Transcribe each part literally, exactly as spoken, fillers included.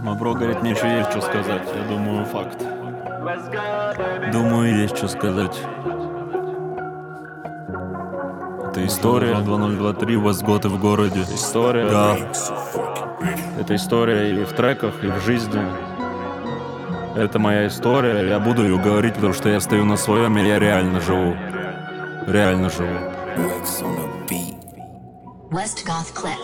Мавро говорит, мне еще есть что сказать. Я думаю, факт. Думаю, есть что сказать. Это история два ноль два три, возготы в городе. История. Да. Это история и в треках, и в жизни. Это моя история. Я буду ее говорить, потому что я стою на своем, и я реально живу. Реально живу. Westgoth Click.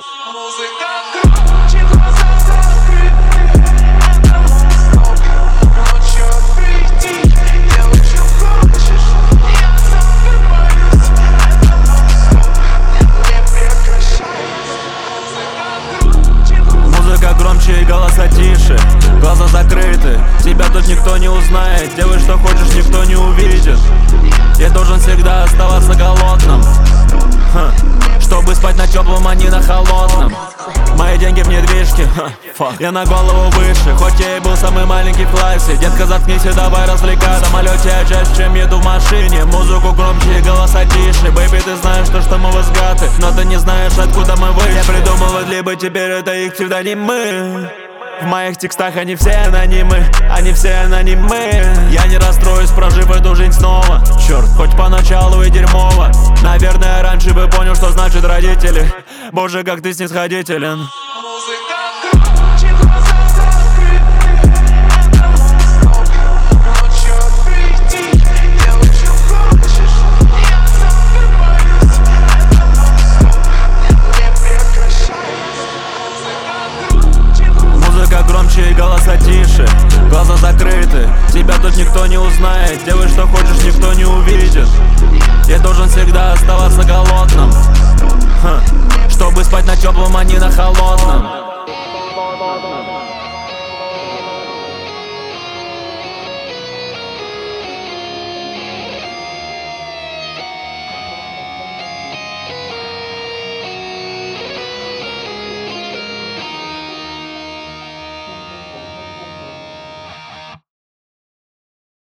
Музыка громче и голоса тише, глаза закрыты, тебя тут никто не узнает. Делай что хочешь, никто не увидит. Я должен всегда оставаться голодным, Ха. Чтобы спать на теплом, а не на холодном. Мои деньги в недвижке, Ха. Я на голову выше, хоть я и был самый маленький в классе. Детка, заткнись и давай развлекай. В самолете я чаще, чем еду в машине. Музыку громче и голоса тише. Бэйби, ты знаешь, то, что мы возгаты, но ты не знаешь, откуда мы вышли. Я придумал, либо теперь это их псевдонимы. В моих текстах они все анонимы, они все анонимы. Я не расстроюсь, прожив эту жизнь снова. Черт, хоть поначалу и дерьмово. Наверное, раньше бы понял, что значит родители. Боже, как ты снисходителен. Громче и голоса тише, глаза закрыты, тебя тут никто не узнает. Делай что хочешь, никто не увидит. Я должен всегда оставаться голодным, Ха. Чтобы спать на теплом, а не на холодном.